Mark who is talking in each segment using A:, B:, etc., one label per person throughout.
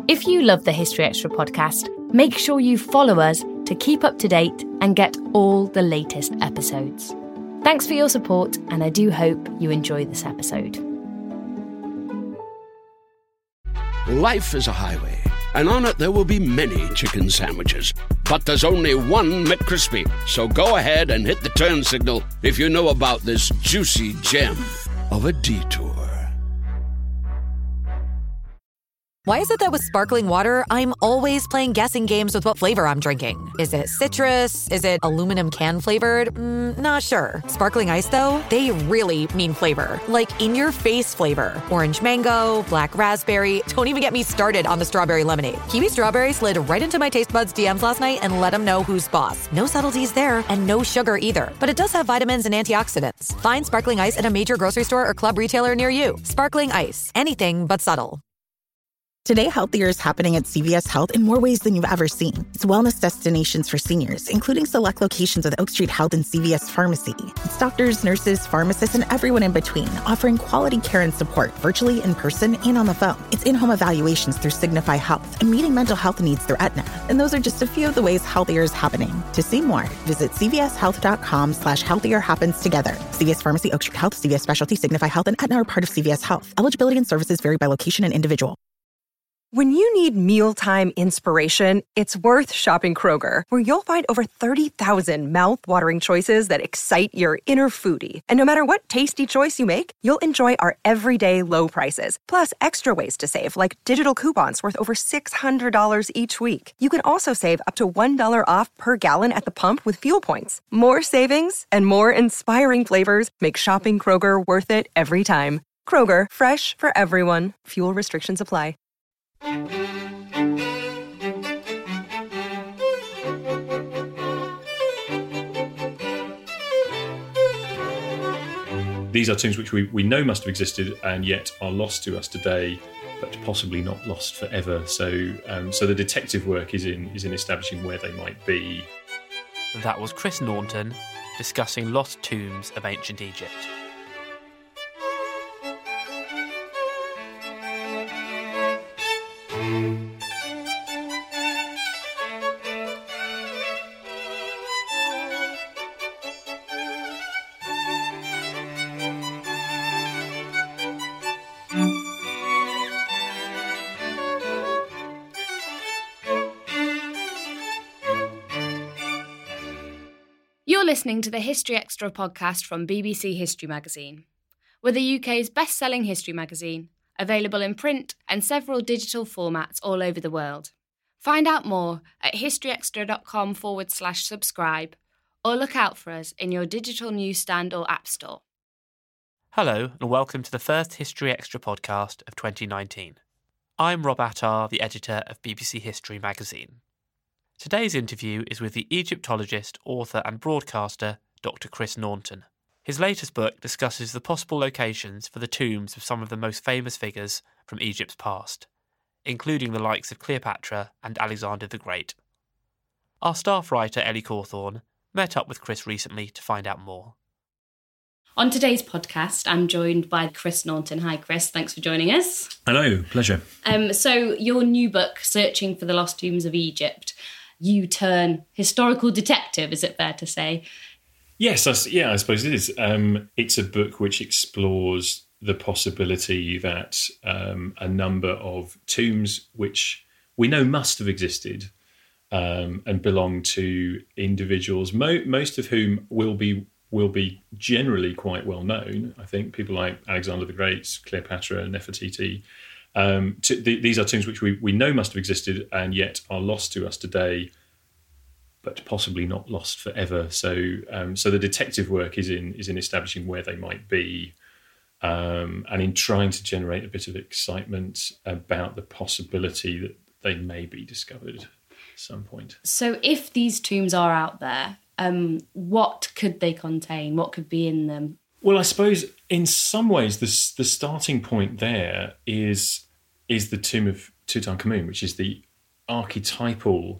A: If you love the History Extra podcast, make sure you follow us to keep up to date and get all the latest episodes. Thanks for your support, and I do hope you enjoy this episode.
B: Life is a highway, and on it there will be many chicken sandwiches. But there's only one McCrispy. So go ahead and hit the turn signal if you know about this juicy gem of a detour.
C: Why is it that with sparkling water, I'm always playing guessing games with what flavor I'm drinking? Is it citrus? Is it aluminum can flavored? Not sure. Sparkling ice, though, they really mean flavor. Like in-your-face flavor. Orange mango, black raspberry. Don't even get me started on the strawberry lemonade. Kiwi Strawberry slid right into my taste buds DMs last night and let them know who's boss. No subtleties there, and no sugar either. But it does have vitamins and antioxidants. Find sparkling ice at a major grocery store or club retailer near you. Sparkling ice. Anything but subtle.
D: Today, Healthier is happening at CVS Health in more ways than you've ever seen. It's wellness destinations for seniors, including select locations with Oak Street Health and CVS Pharmacy. It's doctors, nurses, pharmacists, and everyone in between, offering quality care and support virtually, in person, and on the phone. It's in-home evaluations through Signify Health and meeting mental health needs through Aetna. And those are just a few of the ways Healthier is happening. To see more, visit cvshealth.com/healthier happens together. CVS Pharmacy, Oak Street Health, CVS Specialty, Signify Health, and Aetna are part of CVS Health. Eligibility and services vary by location and individual.
E: When you need mealtime inspiration, it's worth shopping Kroger, where you'll find over 30,000 mouth-watering choices that excite your inner foodie. And no matter what tasty choice you make, you'll enjoy our everyday low prices, plus extra ways to save, like digital coupons worth over $600 each week. You can also save up to $1 off per gallon at the pump with fuel points. More savings and more inspiring flavors make shopping Kroger worth it every time. Kroger, fresh for everyone. Fuel restrictions apply.
F: These are tombs which we know must have existed and yet are lost to us today, but possibly not lost forever. So the detective work is in establishing where they might be.
G: That was Chris Naunton discussing lost tombs of ancient Egypt.
A: You're listening to the History Extra podcast from BBC History Magazine. We're the UK's best-selling history magazine, available in print and several digital formats all over the world. Find out more at historyextra.com/subscribe or look out for us in your digital newsstand or app store.
G: Hello and welcome to the first History Extra podcast of 2019. I'm Rob Attar, the editor of BBC History Magazine. Today's interview is with the Egyptologist, author and broadcaster Dr. Chris Naunton. His latest book discusses the possible locations for the tombs of some of the most famous figures from Egypt's past, including the likes of Cleopatra and Alexander the Great. Our staff writer Ellie Cawthorne met up with Chris recently to find out more.
A: On today's podcast, I'm joined by Chris Naunton. Hi, Chris. Thanks for joining us.
F: Hello, pleasure.
A: So your new book, Searching for the Lost Tombs of Egypt, you turn historical detective, is it fair to say?
F: Yes, I suppose it is. It's a book which explores the possibility that a number of tombs which we know must have existed and belong to individuals, most of whom will be generally quite well known. I think people like Alexander the Great, Cleopatra, Nefertiti. These are tombs which we know must have existed and yet are lost to us today, but possibly not lost forever. So the detective work is in establishing where they might be, and in trying to generate a bit of excitement about the possibility that they may be discovered at some point.
A: So if these tombs are out there, what could they contain? What could be in them?
F: Well, I suppose in some ways the starting point there is the tomb of Tutankhamun, which is the archetypal,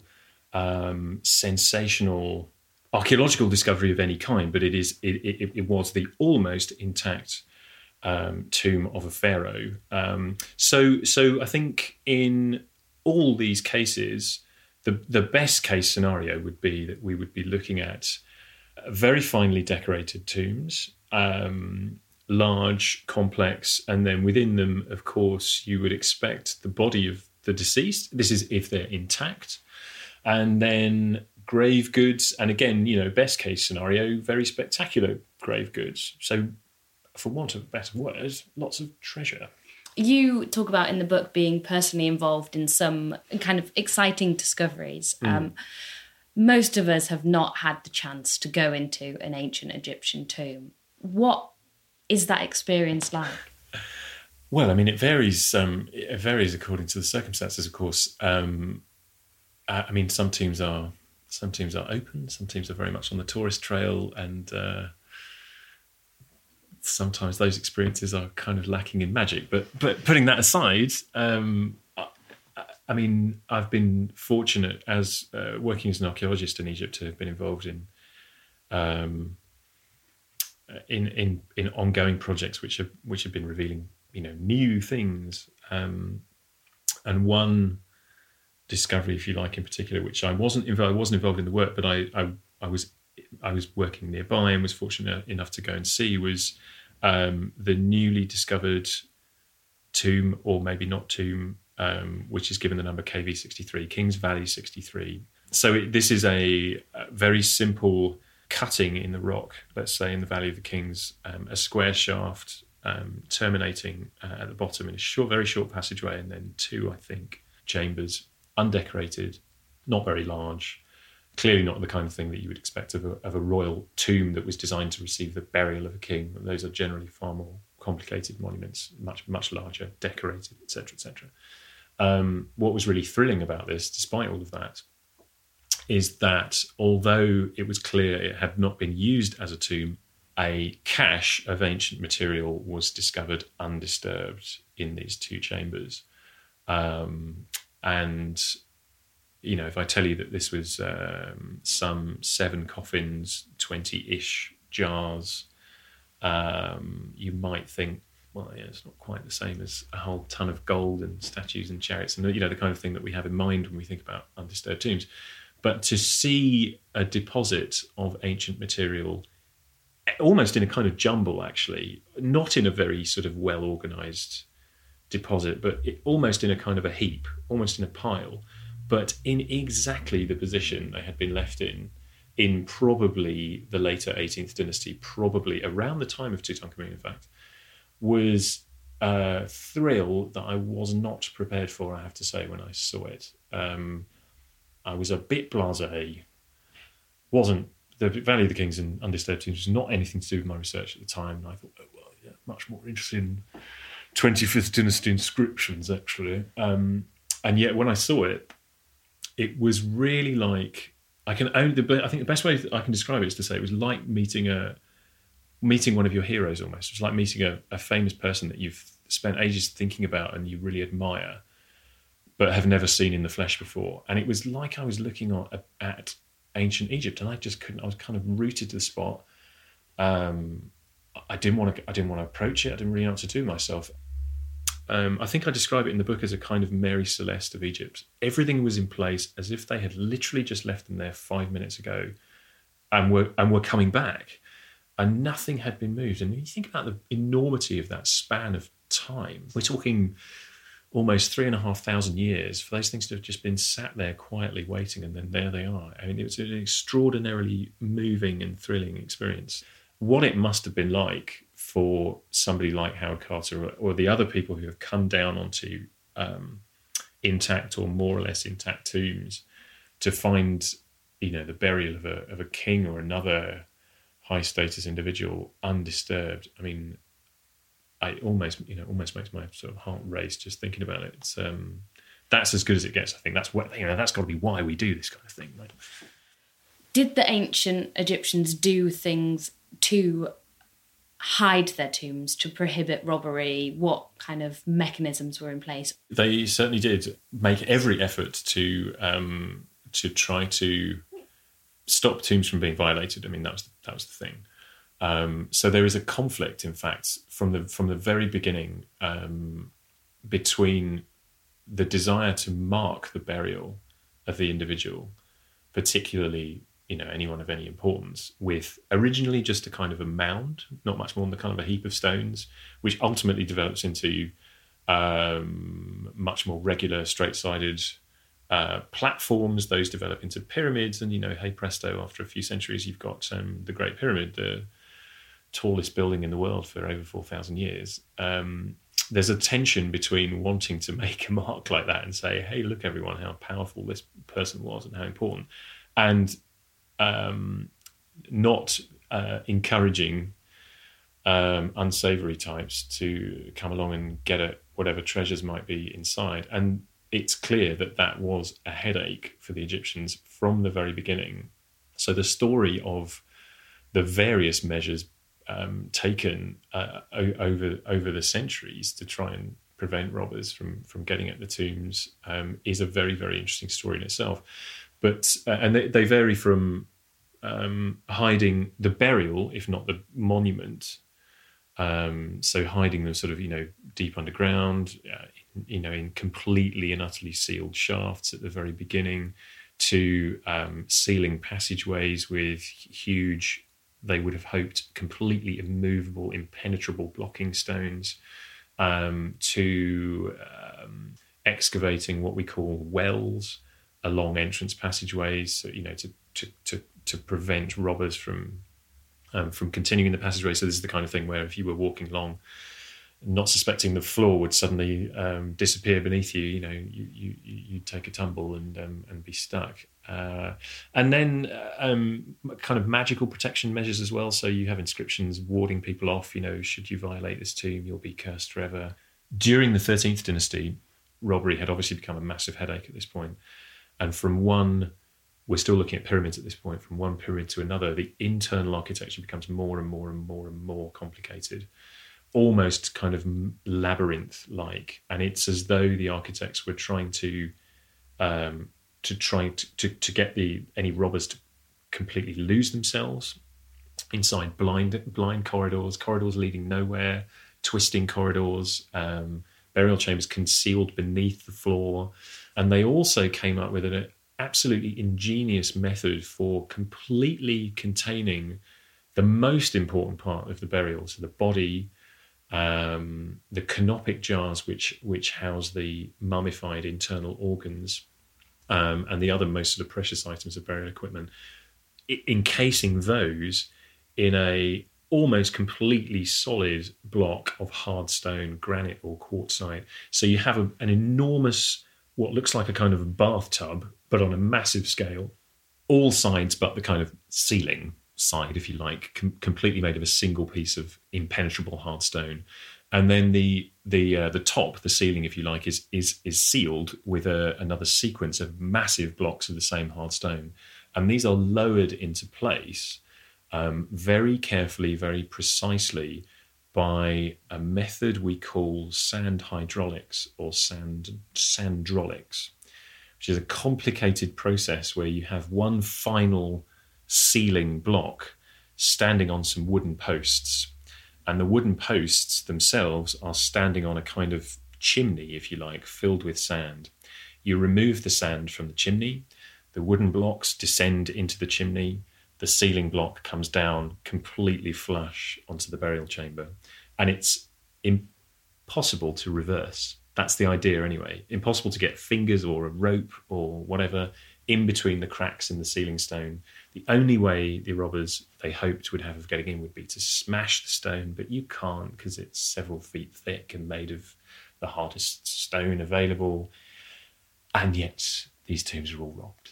F: sensational archaeological discovery of any kind, but it was the almost intact tomb of a pharaoh. So I think in all these cases, the best case scenario would be that we would be looking at very finely decorated tombs, large, complex, and then within them, of course, you would expect the body of the deceased. This is if they're intact. And then grave goods, and again, best case scenario, very spectacular grave goods. So, for want of a better word, lots of treasure.
A: You talk about in the book being personally involved in some kind of exciting discoveries. Most of us have not had the chance to go into an ancient Egyptian tomb. What is that experience like?
F: Well, I mean, it varies. It varies according to the circumstances, of course. I mean, some teams are open, some teams are very much on the tourist trail, and sometimes those experiences are kind of lacking in magic. But putting that aside, I mean, I've been fortunate as working as an archaeologist in Egypt to have been involved in ongoing projects which have been revealing new things, and one discovery, if you like, in particular, which I wasn't involved in the work, but I was working nearby and was fortunate enough to go and see, was the newly discovered tomb, or maybe not tomb, which is given the number KV63, Kings Valley 63. So this is a very simple cutting in the rock, let's say in the Valley of the Kings, a square shaft terminating at the bottom in a very short passageway, and then two, I think, chambers, undecorated, not very large, clearly not the kind of thing that you would expect of a royal tomb that was designed to receive the burial of a king. Those are generally far more complicated monuments, much larger, decorated, etc., etc. What was really thrilling about this, despite all of that, is that although it was clear it had not been used as a tomb, a cache of ancient material was discovered undisturbed in these two chambers. And, if I tell you that this was some 7 coffins, 20-ish jars, you might think, well, yeah, it's not quite the same as a whole ton of gold and statues and chariots and, the kind of thing that we have in mind when we think about undisturbed tombs. But to see a deposit of ancient material almost in a kind of jumble, actually, not in a very sort of well-organised deposit, but almost in a kind of a heap, almost in a pile, but in exactly the position they had been left in probably the later 18th dynasty, probably around the time of Tutankhamun, in fact, was a thrill that I was not prepared for, I have to say, when I saw it. I was a bit blasé. The Valley of the Kings and undisturbed tombs was not anything to do with my research at the time, and I thought, much more interested in 25th dynasty inscriptions, actually. And yet when I saw it, it was really like, I think the best way I can describe it is to say it was like meeting one of your heroes almost. It was like meeting a famous person that you've spent ages thinking about and you really admire, but have never seen in the flesh before. And it was like I was looking at ancient Egypt, and I just couldn't. I was kind of rooted to the spot. I didn't want to approach it. I didn't really know what to do myself. I think I describe it in the book as a kind of Mary Celeste of Egypt. Everything was in place as if they had literally just left them there 5 minutes ago, and were coming back, and nothing had been moved. And you think about the enormity of that span of time. We're talking almost 3,500 years for those things to have just been sat there quietly waiting, and then there they are. I mean, it was an extraordinarily moving and thrilling experience. What it must have been like for somebody like Howard Carter or the other people who have come down onto intact or more or less intact tombs to find, the burial of a king or another high status individual undisturbed. I mean, it almost makes my sort of heart race just thinking about it. It's that's as good as it gets. I think that's what that's got to be why we do this kind of thing. Right?
A: Did the ancient Egyptians do things to hide their tombs, to prohibit robbery? What kind of mechanisms were in place?
F: They certainly did make every effort to try to stop tombs from being violated. I mean, that was the thing. So there is a conflict, in fact, from the very beginning between the desire to mark the burial of the individual, particularly, anyone of any importance, with originally just a kind of a mound, not much more than a kind of a heap of stones, which ultimately develops into much more regular, straight-sided platforms. Those develop into pyramids, and hey presto, after a few centuries, you've got the Great Pyramid, the tallest building in the world for over 4,000 years. There's a tension between wanting to make a mark like that and say, hey, look, everyone, how powerful this person was and how important, and not encouraging unsavory types to come along and get at whatever treasures might be inside. And it's clear that was a headache for the Egyptians from the very beginning. So the story of the various measures taken over the centuries to try and prevent robbers from getting at the tombs is a very, very interesting story in itself. But and they vary from hiding the burial, if not the monument. So hiding them sort of, deep underground, in completely and utterly sealed shafts at the very beginning, to sealing passageways with huge, they would have hoped, completely immovable, impenetrable blocking stones, to excavating what we call wells along entrance passageways, so, to prevent robbers from continuing the passageway. So this is the kind of thing where if you were walking along, not suspecting the floor would suddenly disappear beneath you, you'd take a tumble and be stuck. And then kind of magical protection measures as well. So you have inscriptions warding people off, should you violate this tomb, you'll be cursed forever. During the 13th dynasty, robbery had obviously become a massive headache at this point. And we're still looking at pyramids at this point, from one pyramid to another, the internal architecture becomes more and more and more and more complicated, almost kind of labyrinth-like. And it's as though the architects were trying to get any robbers to completely lose themselves inside blind corridors leading nowhere, twisting corridors, burial chambers concealed beneath the floor. And they also came up with an absolutely ingenious method for completely containing the most important part of the burial, so the body, the canopic jars which house the mummified internal organs, and the other most sort of precious items of burial equipment, encasing those in a almost completely solid block of hard stone, granite or quartzite. So you have an enormous, what looks like a kind of bathtub, but on a massive scale, all sides but the kind of ceiling side, if you like, completely made of a single piece of impenetrable hard stone. And then the top, the ceiling, if you like, is sealed with another sequence of massive blocks of the same hard stone. And these are lowered into place very carefully, very precisely, by a method we call sand hydraulics or sandrolics, which is a complicated process where you have one final sealing block standing on some wooden posts, and the wooden posts themselves are standing on a kind of chimney, if you like, filled with sand. You remove the sand from the chimney, the wooden blocks descend into the chimney, the sealing block comes down completely flush onto the burial chamber, and it's impossible to reverse. That's the idea anyway. Impossible to get fingers or a rope or whatever in between the cracks in the ceiling stone. The only way the robbers, they hoped, would have of getting in would be to smash the stone, but you can't because it's several feet thick and made of the hardest stone available. And yet these tombs are all robbed,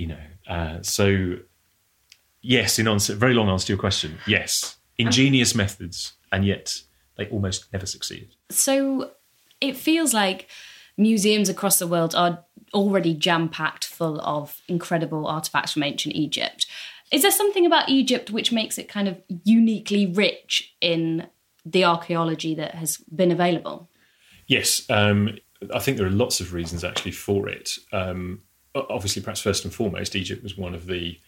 F: So yes, in answer, very long answer to your question, yes, ingenious methods, and yet they almost never succeeded.
A: So it feels like museums across the world are already jam-packed full of incredible artefacts from ancient Egypt. Is there something about Egypt which makes it kind of uniquely rich in the archaeology that has been available?
F: Yes, I think there are lots of reasons actually for it. Obviously, perhaps first and foremost, Egypt was one of the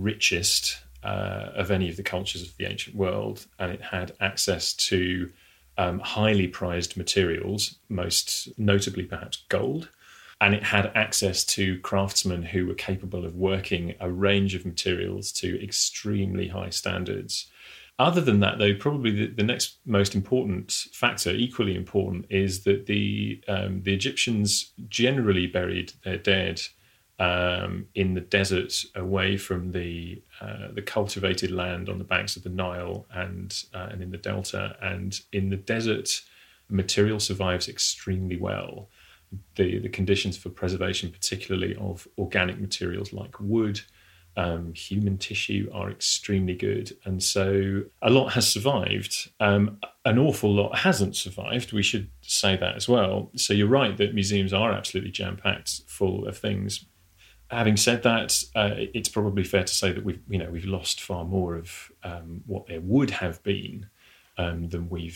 F: richest of any of the cultures of the ancient world, and it had access to highly prized materials, most notably perhaps gold. And it had access to craftsmen who were capable of working a range of materials to extremely high standards. Other than that, though, probably the next most important factor, equally important, is that the Egyptians generally buried their dead in the desert, away from the cultivated land on the banks of the Nile and in the Delta. And in the desert, material survives extremely well. The conditions for preservation, particularly of organic materials like wood, human tissue, are extremely good. And so a lot has survived. An awful lot hasn't survived. We should say that as well. So you're right that museums are absolutely jam-packed full of things. Having said that, it's probably fair to say that we've lost far more of what there would have been than what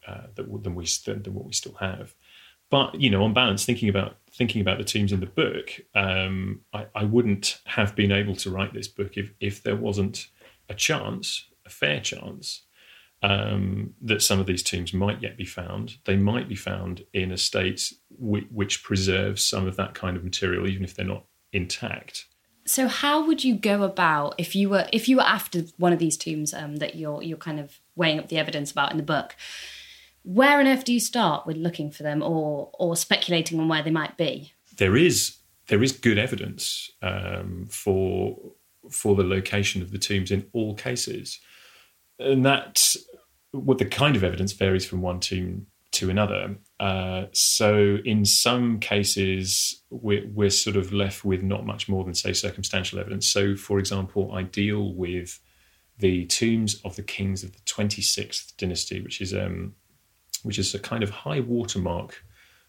F: we still have. But on balance, thinking about the tombs in the book, I wouldn't have been able to write this book if there wasn't a fair chance, that some of these tombs might yet be found. They might be found in a state which preserves some of that kind of material, even if they're not intact.
A: So how would you go about if you were after one of these tombs that you're kind of weighing up the evidence about in the book? Where on earth do you start with looking for them or speculating on where they might be? There is
F: good evidence for the location of the tombs in all cases, and the kind of evidence varies from one tomb to another. So in some cases, we're sort of left with not much more than, say, circumstantial evidence. So, for example, I deal with the tombs of the kings of the 26th dynasty, which is a kind of high watermark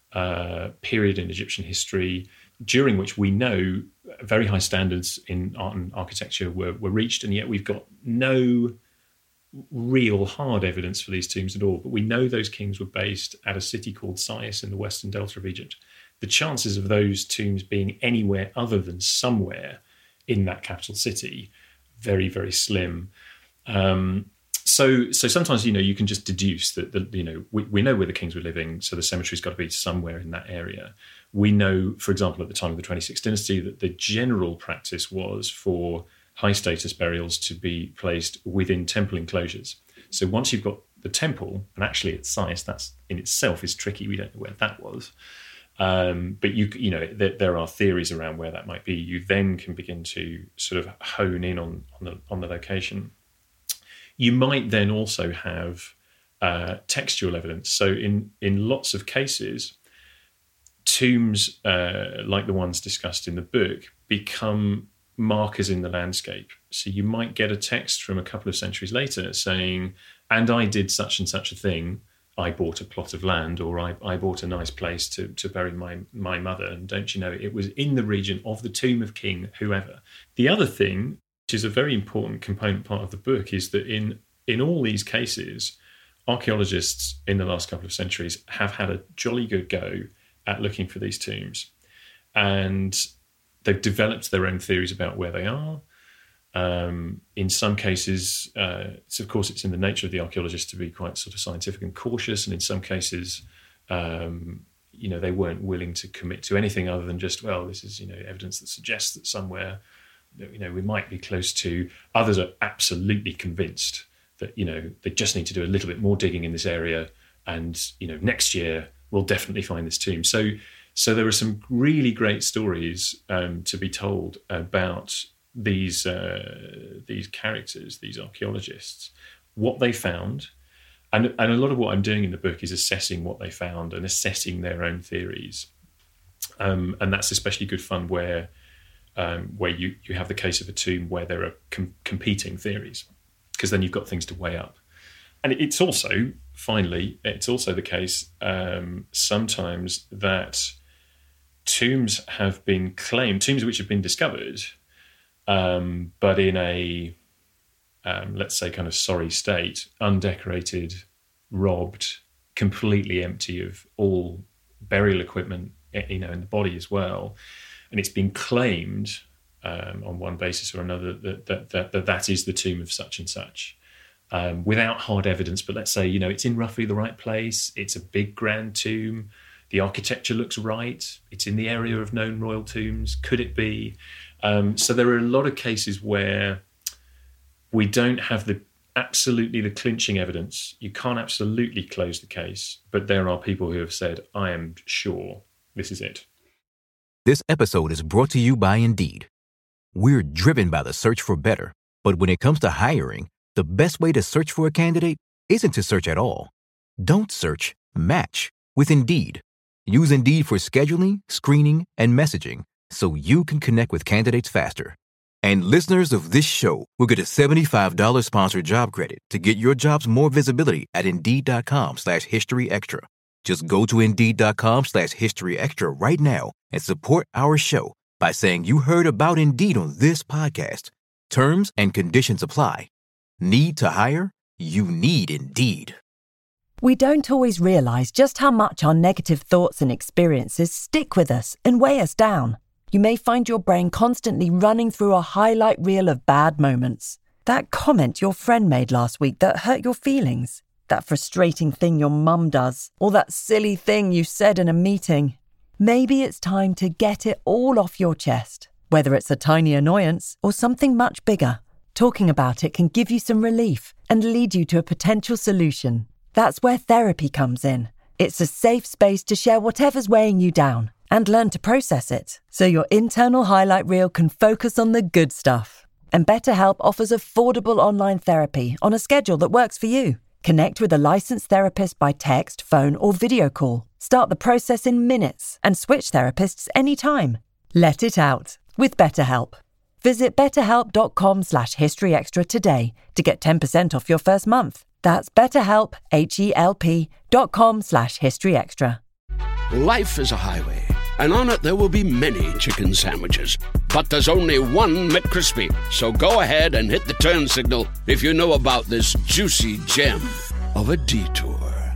F: period in Egyptian history, during which we know very high standards in art and architecture were reached, and yet we've got no real hard evidence for these tombs at all. But we know those kings were based at a city called Sais in the western delta of Egypt. The chances of those tombs being anywhere other than somewhere in that capital city, very, very slim. So sometimes, you can just deduce that, we know where the kings were living, so the cemetery's got to be somewhere in that area. We know, for example, at the time of the 26th dynasty, that the general practice was for high-status burials to be placed within temple enclosures. So once you've got the temple, and actually its size, that's in itself is tricky. We don't know where that was. But there are theories around where that might be. You then can begin to sort of hone in on the location. You might then also have textual evidence. So in lots of cases, tombs like the ones discussed in the book become markers in the landscape. So you might get a text from a couple of centuries later saying, and I did such and such a thing. I bought a plot of land, or I bought a nice place to bury my mother. And don't you know, it was in the region of the tomb of King whoever. The other thing, which is a very important component part of the book, is that in all these cases, archaeologists in the last couple of centuries have had a jolly good go at looking for these tombs. And they've developed their own theories about where they are. In some cases, it's in the nature of the archaeologist to be quite sort of scientific and cautious. And in some cases, they weren't willing to commit to anything other than just, well, this is, evidence that suggests that somewhere, we might be close to. Others are absolutely convinced that, they just need to do a little bit more digging in this area. And, next year we'll definitely find this tomb. So there are some really great stories to be told about these characters, these archaeologists, what they found. And a lot of what I'm doing in the book is assessing what they found and assessing their own theories. And that's especially good fun where you have the case of a tomb where there are competing theories, because then you've got things to weigh up. And it's also, finally, the case sometimes that tombs have been claimed, tombs which have been discovered, but in a, let's say, kind of sorry state, undecorated, robbed, completely empty of all burial equipment, in the body as well. And it's been claimed on one basis or another that is the tomb of such and such. without hard evidence, but let's say, it's in roughly the right place. It's a big grand tomb. The architecture looks right. It's in the area of known royal tombs. Could it be? So there are a lot of cases where we don't have the clinching evidence. You can't absolutely close the case, but there are people who have said, I am sure this is it.
H: This episode is brought to you by Indeed. We're driven by the search for better, but when it comes to hiring, the best way to search for a candidate isn't to search at all. Don't search, match with Indeed. Use Indeed for scheduling, screening, and messaging so you can connect with candidates faster. And listeners of this show will get a $75 sponsored job credit to get your jobs more visibility at Indeed.com/History Extra. Just go to Indeed.com/History Extra right now and support our show by saying you heard about Indeed on this podcast. Terms and conditions apply. Need to hire? You need Indeed.
I: We don't always realize just how much our negative thoughts and experiences stick with us and weigh us down. You may find your brain constantly running through a highlight reel of bad moments. That comment your friend made last week that hurt your feelings. That frustrating thing your mum does. Or that silly thing you said in a meeting. Maybe it's time to get it all off your chest. Whether it's a tiny annoyance or something much bigger, talking about it can give you some relief and lead you to a potential solution. That's where therapy comes in. It's a safe space to share whatever's weighing you down and learn to process it, so your internal highlight reel can focus on the good stuff. And BetterHelp offers affordable online therapy on a schedule that works for you. Connect with a licensed therapist by text, phone, or video call. Start the process in minutes and switch therapists anytime. Let it out with BetterHelp. Visit betterhelp.com/historyextra today to get 10% off your first month. That's BetterHelp, HELP.com/historyextra.
B: Life is a highway, and on it there will be many chicken sandwiches. But there's only one McCrispy. So go ahead and hit the turn signal if you know about this juicy gem of a detour.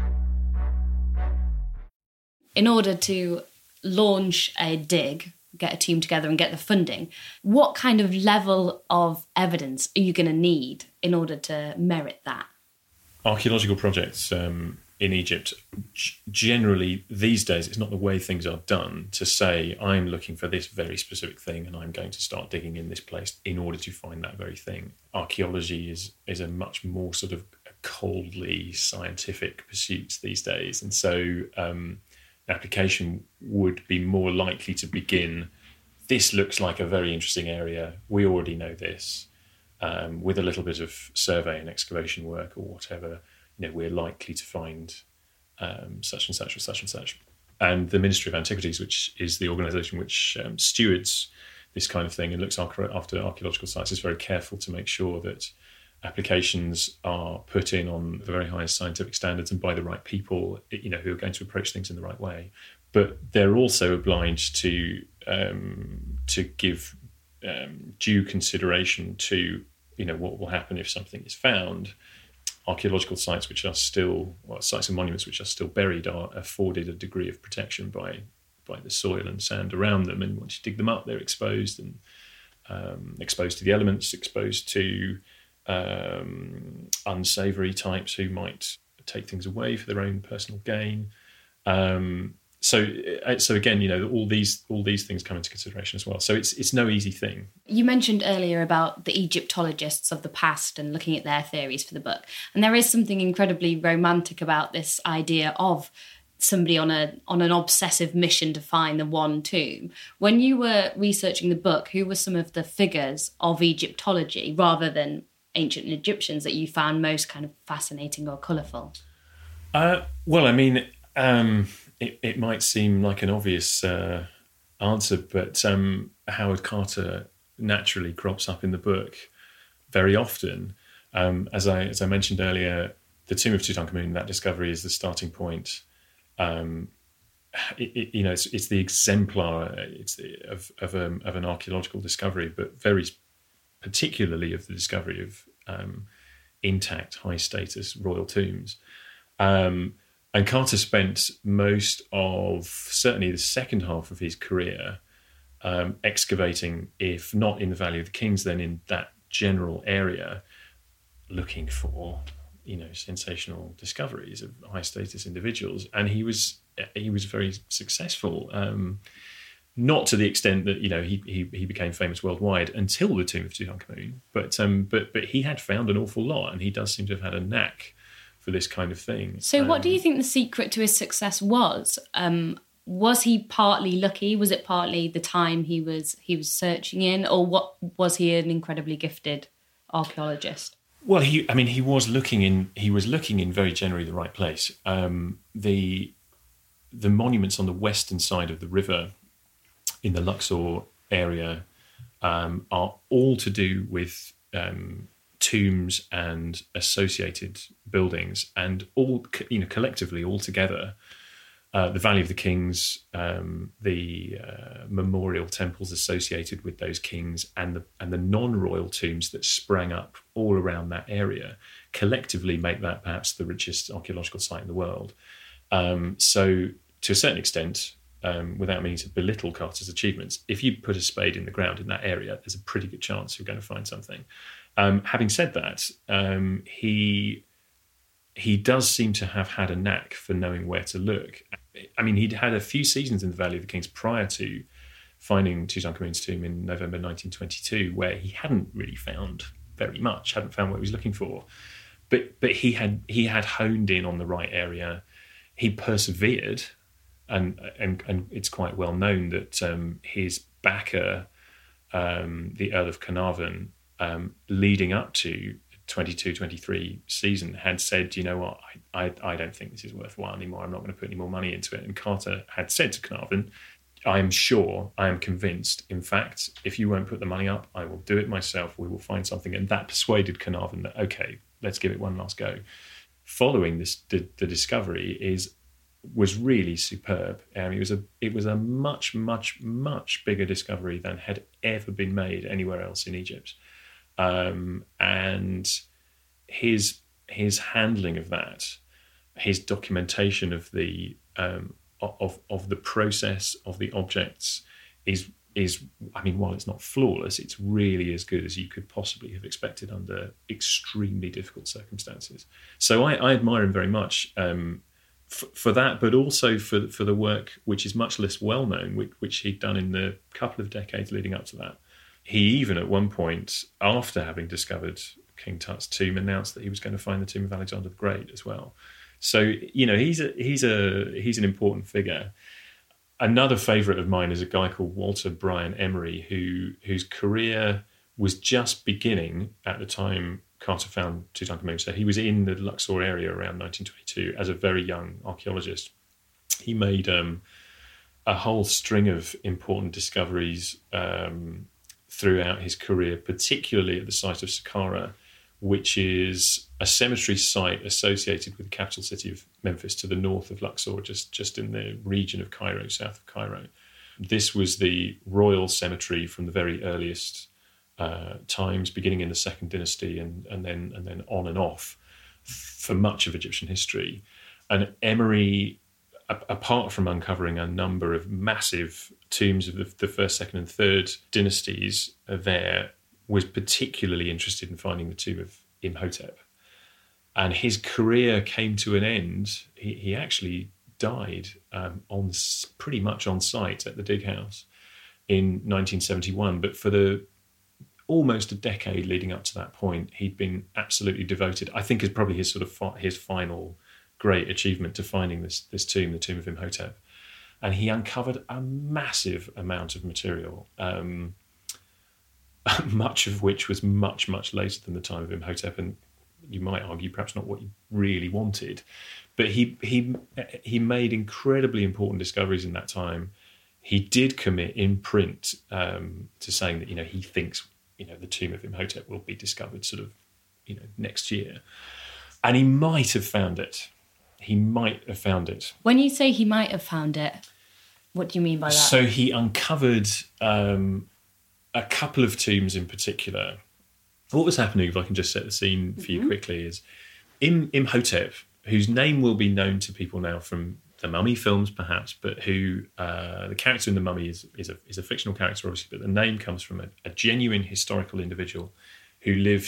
A: In order to launch a dig, get a team together and get the funding, what kind of level of evidence are you going to need in order to merit that?
F: Archaeological projects in Egypt, generally these days, it's not the way things are done to say, I'm looking for this very specific thing and I'm going to start digging in this place in order to find that very thing. Archaeology is a much more sort of coldly scientific pursuit these days. And so application would be more likely to begin, this looks like a very interesting area, we already know this. With a little bit of survey and excavation work or whatever, we're likely to find such and such or such and such. And the Ministry of Antiquities, which is the organisation which stewards this kind of thing and looks after archaeological sites, is very careful to make sure that applications are put in on the very highest scientific standards and by the right people, who are going to approach things in the right way. But they're also obliged to give due consideration to what will happen if something is found. Archaeological sites which are still, sites and monuments which are still buried are afforded a degree of protection by the soil and sand around them. And once you dig them up, they're exposed and exposed to the elements, exposed to unsavoury types who might take things away for their own personal gain. So again, all these things come into consideration as well. So it's no easy thing.
A: You mentioned earlier about the Egyptologists of the past and looking at their theories for the book. And there is something incredibly romantic about this idea of somebody on an obsessive mission to find the one tomb. When you were researching the book, who were some of the figures of Egyptology rather than ancient Egyptians that you found most kind of fascinating or colourful?
F: It might seem like an obvious answer, but Howard Carter naturally crops up in the book very often. As I mentioned earlier, the tomb of Tutankhamun, that discovery is the starting point. It's the exemplar of an archaeological discovery, but very particularly of the discovery of intact, high status royal tombs. And Carter spent most of, certainly the second half of his career, excavating, if not in the Valley of the Kings, then in that general area, looking for, sensational discoveries of high status individuals, and he was very successful. Not to the extent that he became famous worldwide until the tomb of Tutankhamun, but he had found an awful lot, and he does seem to have had a knack for this kind of thing.
A: So, what do you think the secret to his success was? Was he partly lucky? Was it partly the time he was searching in, or what was he an incredibly gifted archaeologist?
F: Well, he was looking in very generally the right place. The monuments on the western side of the river in the Luxor area are all to do with tombs and associated buildings, and all collectively, all together, the Valley of the Kings, the memorial temples associated with those kings, and the non-royal tombs that sprang up all around that area, collectively make that perhaps the richest archaeological site in the world. So, to a certain extent, without meaning to belittle Carter's achievements, if you put a spade in the ground in that area, there's a pretty good chance you're going to find something. Having said that, he does seem to have had a knack for knowing where to look. I mean, he'd had a few seasons in the Valley of the Kings prior to finding Tutankhamun's tomb in November 1922, where he hadn't really found very much, hadn't found what he was looking for. But he had honed in on the right area. He persevered. And it's quite well known that his backer, the Earl of Carnarvon, leading up to 22-23 season, had said, you know what, I don't think this is worthwhile anymore. I'm not going to put any more money into it. And Carter had said to Carnarvon, I am convinced, in fact, if you won't put the money up, I will do it myself. We will find something. And that persuaded Carnarvon that, okay, let's give it one last go. Following the discovery was really superb. It was a much, much, much bigger discovery than had ever been made anywhere else in Egypt. And his handling of that, his documentation of the of the process of the objects is while it's not flawless, it's really as good as you could possibly have expected under extremely difficult circumstances. So I admire him very much. For that, but also for the work which is much less well known, which he'd done in the couple of decades leading up to that. He even at one point, after having discovered King Tut's tomb, announced that he was going to find the tomb of Alexander the Great as well. So he's an important figure. Another favourite of mine is a guy called Walter Bryan Emery, whose career was just beginning at the time Carter found Tutankhamun. So he was in the Luxor area around 1922 as a very young archaeologist. He made a whole string of important discoveries throughout his career, particularly at the site of Saqqara, which is a cemetery site associated with the capital city of Memphis to the north of Luxor, just in the region of Cairo, south of Cairo. This was the royal cemetery from the very earliest times, beginning in the Second Dynasty and then on and off for much of Egyptian history. And Emery, apart from uncovering a number of massive tombs of the first, second and third dynasties there, was particularly interested in finding the tomb of Imhotep. And his career came to an end. He actually died pretty much on site at the Dig House in 1971. But for almost a decade leading up to that point, he'd been absolutely devoted. I think is probably his sort of his final great achievement to finding this tomb, the tomb of Imhotep. And he uncovered a massive amount of material, much of which was much, much later than the time of Imhotep, and you might argue perhaps not what he really wanted. But he made incredibly important discoveries in that time. He did commit in print to saying that he thinks the tomb of Imhotep will be discovered sort of next year, and he might have found it.
A: When you say he might have found it, what do you mean by that?
F: So he uncovered a couple of tombs in particular. What was happening, if I can just set the scene for you quickly, is Imhotep, whose name will be known to people now from the Mummy films perhaps, but who the character in the Mummy is a fictional character obviously, but the name comes from a genuine historical individual who lived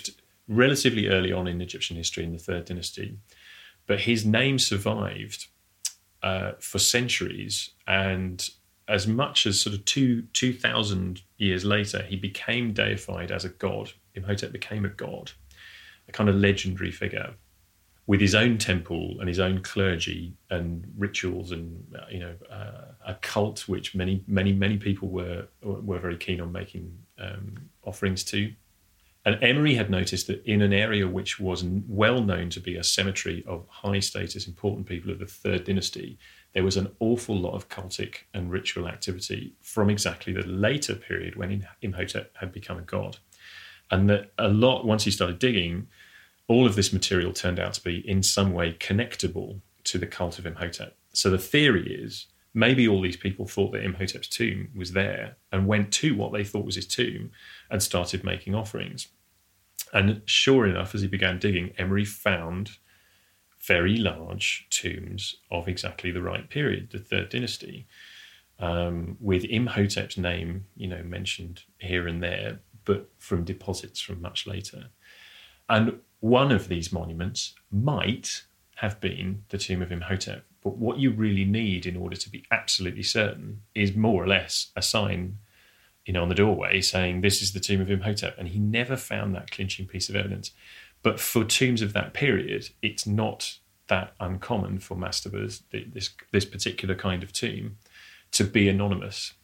F: relatively early on in Egyptian history in the Third Dynasty. But his name survived for centuries, and as much as sort of 2,000 years later, he became deified as a god. Imhotep became a god, a kind of legendary figure with his own temple and his own clergy and rituals, and a cult which many people were very keen on making offerings to. And Emery had noticed that in an area which was well known to be a cemetery of high status, important people of the Third Dynasty, there was an awful lot of cultic and ritual activity from exactly the later period when Imhotep had become a god. And that a lot, once he started digging, all of this material turned out to be in some way connectable to the cult of Imhotep. So the theory is maybe all these people thought that Imhotep's tomb was there and went to what they thought was his tomb and started making offerings. And sure enough, as he began digging, Emery found very large tombs of exactly the right period, the Third Dynasty, with Imhotep's name, mentioned here and there, but from deposits from much later. And one of these monuments might have been the tomb of Imhotep. But what you really need in order to be absolutely certain is more or less a sign, on the doorway saying this is the tomb of Imhotep. And he never found that clinching piece of evidence. But for tombs of that period, it's not that uncommon for mastabas, this particular kind of tomb, to be anonymous.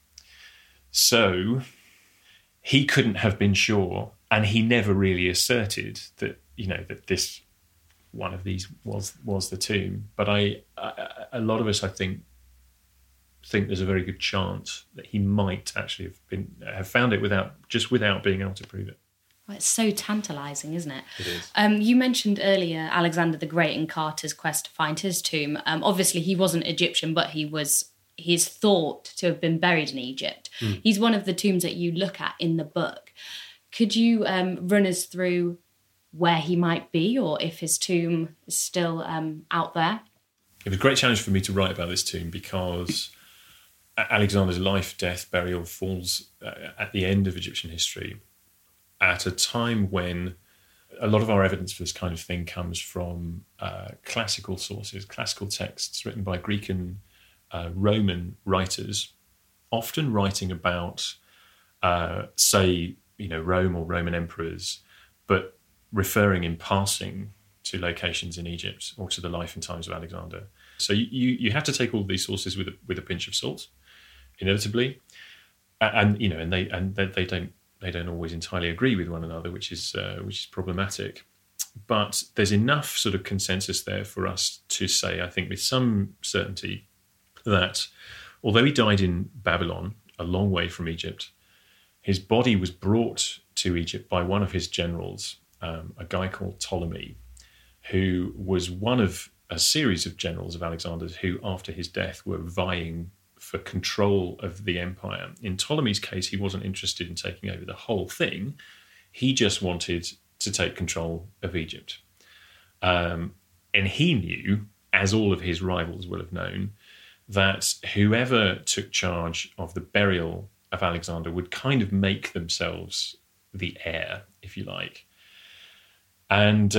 F: So he couldn't have been sure, and he never really asserted that, that this one of these was the tomb. But a lot of us, I think there's a very good chance that he might actually have found it without being able to prove it.
A: Well, it's so tantalising, isn't it?
F: It is.
A: You mentioned earlier Alexander the Great and Carter's quest to find his tomb. Obviously, he wasn't Egyptian, but he's thought to have been buried in Egypt. He's one of the tombs that you look at in the book. Could you run us through where he might be, or if his tomb is still out there?
F: It was a great challenge for me to write about this tomb because Alexander's life, death, burial falls at the end of Egyptian history, at a time when a lot of our evidence for this kind of thing comes from classical sources, classical texts written by Greek and Roman writers, often writing about, Rome or Roman emperors, but referring in passing to locations in Egypt or to the life and times of Alexander. So you have to take all of these sources with a pinch of salt, inevitably, and they don't always entirely agree with one another, which is problematic. But there's enough sort of consensus there for us to say, I think, with some certainty, that although he died in Babylon, a long way from Egypt, his body was brought to Egypt by one of his generals, a guy called Ptolemy, who was one of a series of generals of Alexander's who, after his death, were vying for control of the empire. In Ptolemy's case, he wasn't interested in taking over the whole thing. He just wanted to take control of Egypt. And he knew, as all of his rivals will have known, that whoever took charge of the burial of Alexander would kind of make themselves the heir, if you like. And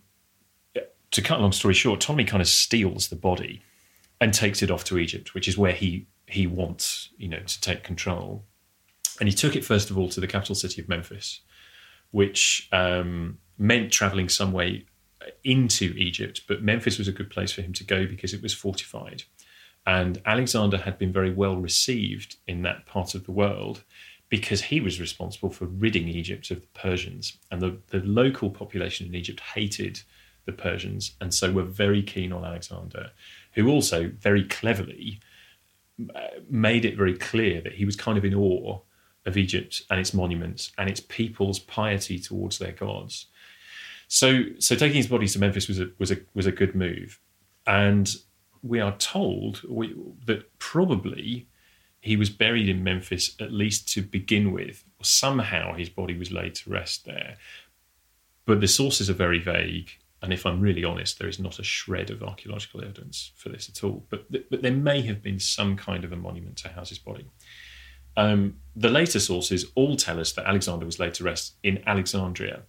F: to cut a long story short, Ptolemy kind of steals the body and takes it off to Egypt, which is where he wants, to take control. And he took it, first of all, to the capital city of Memphis, which meant travelling some way into Egypt. But Memphis was a good place for him to go because it was fortified. And Alexander had been very well received in that part of the world because he was responsible for ridding Egypt of the Persians. And the local population in Egypt hated the Persians and so were very keen on Alexander, who also very cleverly made it very clear that he was kind of in awe of Egypt and its monuments and its people's piety towards their gods. So taking his body to Memphis was a good move. And we are told that probably he was buried in Memphis, at least to begin with. Somehow his body was laid to rest there. But the sources are very vague. And if I'm really honest, there is not a shred of archaeological evidence for this at all. But there may have been some kind of a monument to house his body. The later sources all tell us that Alexander was laid to rest in Alexandria,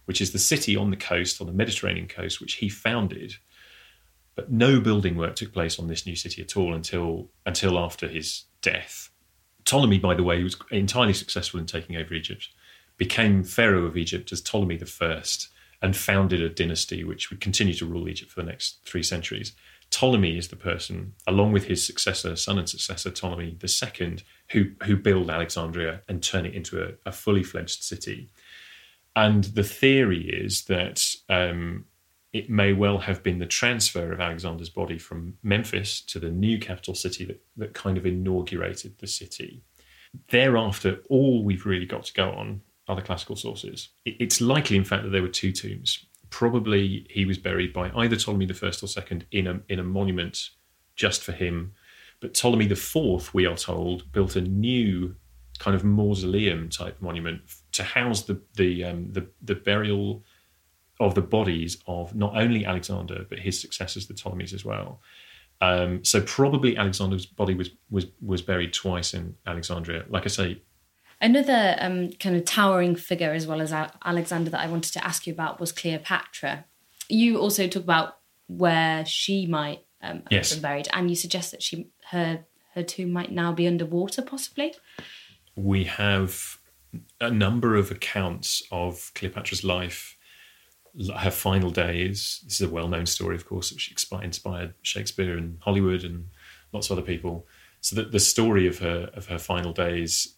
F: which is the city on the coast, on the Mediterranean coast, which he founded. But no building work took place on this new city at all until after his death. Ptolemy, by the way, was entirely successful in taking over Egypt, became pharaoh of Egypt as Ptolemy I, and founded a dynasty which would continue to rule Egypt for the next 3 centuries. Ptolemy is the person, along with his son and successor, Ptolemy II, who built Alexandria and turn it into a fully fledged city. And the theory is that it may well have been the transfer of Alexander's body from Memphis to the new capital city that kind of inaugurated the city. Thereafter, all we've really got to go on are the classical sources. It's likely, in fact, that there were 2 tombs. Probably he was buried by either Ptolemy I or II in a monument just for him. But Ptolemy IV, we are told, built a new kind of mausoleum-type monument to house the burial of the bodies of not only Alexander, but his successors, the Ptolemies, as well. So probably Alexander's body was buried twice in Alexandria. Like I say,
A: another kind of towering figure, as well as Alexander, that I wanted to ask you about was Cleopatra. You also talk about where she might have been buried, and you suggest that her tomb might now be underwater, possibly?
F: We have a number of accounts of Cleopatra's life, her final days. This is a well-known story, of course, which inspired Shakespeare and Hollywood and lots of other people. So that the story of her final days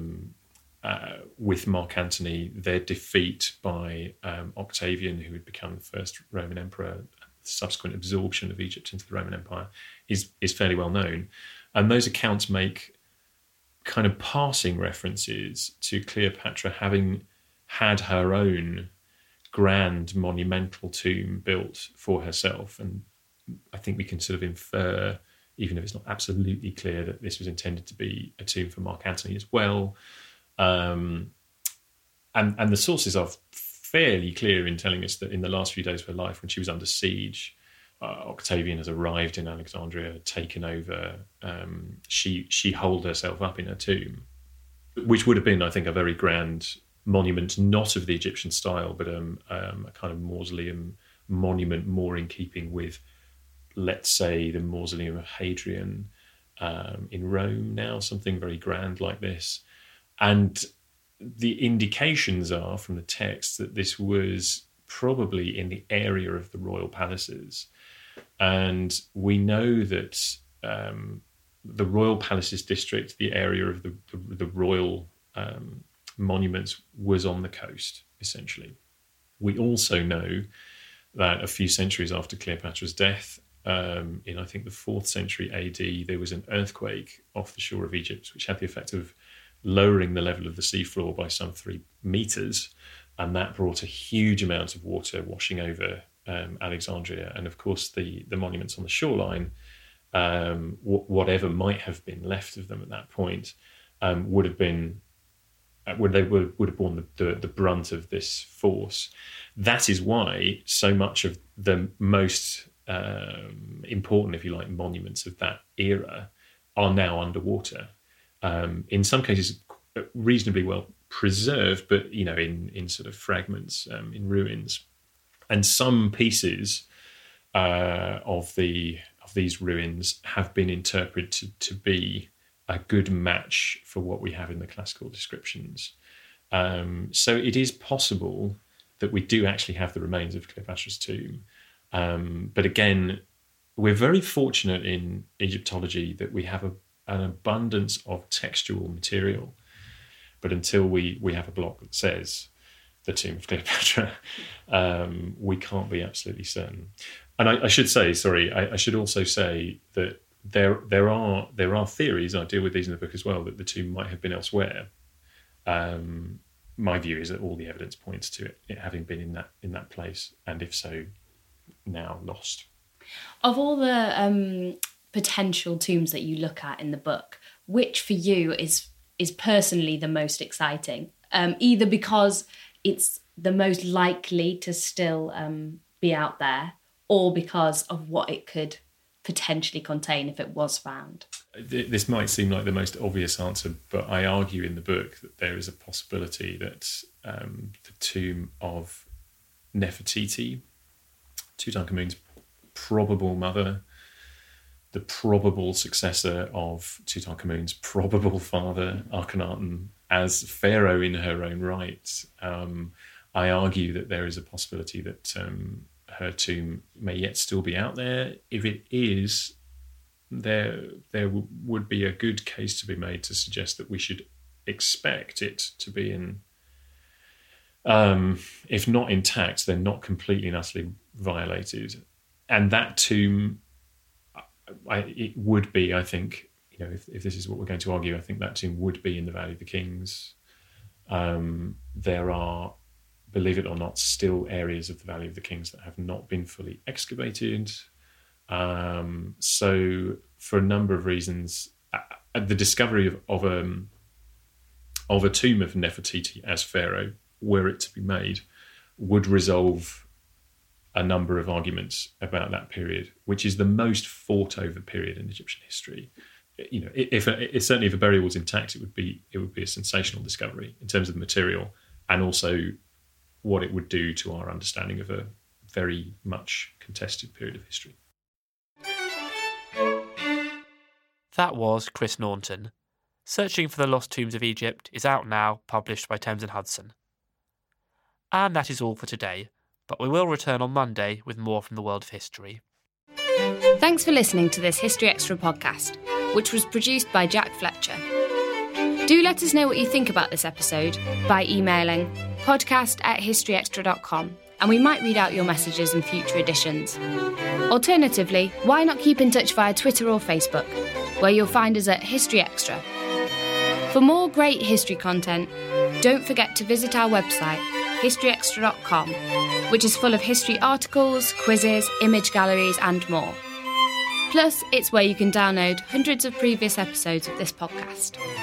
F: with Mark Antony, their defeat by Octavian, who had become the first Roman emperor, the subsequent absorption of Egypt into the Roman Empire, is fairly well known. And those accounts make kind of passing references to Cleopatra having had her own grand monumental tomb built for herself. And I think we can sort of infer, even if it's not absolutely clear, that this was intended to be a tomb for Mark Antony as well. And the sources are fairly clear in telling us that in the last few days of her life, when she was under siege, Octavian has arrived in Alexandria, taken over. She holed herself up in her tomb, which would have been, I think, a very grand monument, not of the Egyptian style, but a kind of mausoleum monument more in keeping with, let's say, the Mausoleum of Hadrian in Rome now, something very grand like this. And the indications are from the text that this was probably in the area of the royal palaces. And we know that the royal palaces district, the area of the royal monuments, was on the coast, essentially. We also know that a few centuries after Cleopatra's death, in I think the 4th century AD, there was an earthquake off the shore of Egypt, which had the effect of lowering the level of the seafloor by some 3 meters. And that brought a huge amount of water washing over Alexandria. And of course, the monuments on the shoreline, whatever might have been left of them at that point, would have borne the brunt of this force. That is why so much of the most important, if you like, monuments of that era are now underwater. In some cases, reasonably well preserved, but in sort of fragments, in ruins. And some pieces of these ruins have been interpreted to be a good match for what we have in the classical descriptions. So it is possible that we do actually have the remains of Cleopatra's tomb. But again, we're very fortunate in Egyptology that we have an abundance of textual material. But until we have a block that says the tomb of Cleopatra, we can't be absolutely certain. And I should say, I should also say that there are theories, and I deal with these in the book as well, that the tomb might have been elsewhere. My view is that all the evidence points to it having been in that place, and if so, now lost.
A: Of all the potential tombs that you look at in the book, which for you is personally the most exciting? Either because it's the most likely to still be out there, or because of what it could potentially contain if it was found?
F: This might seem like the most obvious answer, but I argue in the book that there is a possibility that the tomb of Nefertiti, Tutankhamun's probable mother, the probable successor of Tutankhamun's probable father, Akhenaten, as pharaoh in her own right. I argue that there is a possibility that her tomb may yet still be out there. If it is, there would be a good case to be made to suggest that we should expect it to be in, if not intact, then not completely and utterly violated. And that tomb, it would be, I think, if this is what we're going to argue, I think that tomb would be in the Valley of the Kings. There are, believe it or not, still areas of the Valley of the Kings that have not been fully excavated. So for a number of reasons, the discovery of a tomb of Nefertiti as pharaoh, were it to be made, would resolve a number of arguments about that period, which is the most fought over period in Egyptian history. If certainly if a burial was intact, it would be a sensational discovery in terms of the material, and also what it would do to our understanding of a very much contested period of history.
G: That was Chris Naunton. Searching for the Lost Tombs of Egypt is out now, published by Thames and Hudson. And that is all for today, but we will return on Monday with more from the world of history.
A: Thanks for listening to this History Extra podcast, which was produced by Jack Fletcher. Do let us know what you think about this episode by emailing podcast@historyextra.com, and we might read out your messages in future editions. Alternatively, why not keep in touch via Twitter or Facebook, where you'll find us at History Extra. For more great history content, don't forget to visit our website, historyextra.com, which is full of history articles, quizzes, image galleries and more. Plus, it's where you can download hundreds of previous episodes of this podcast.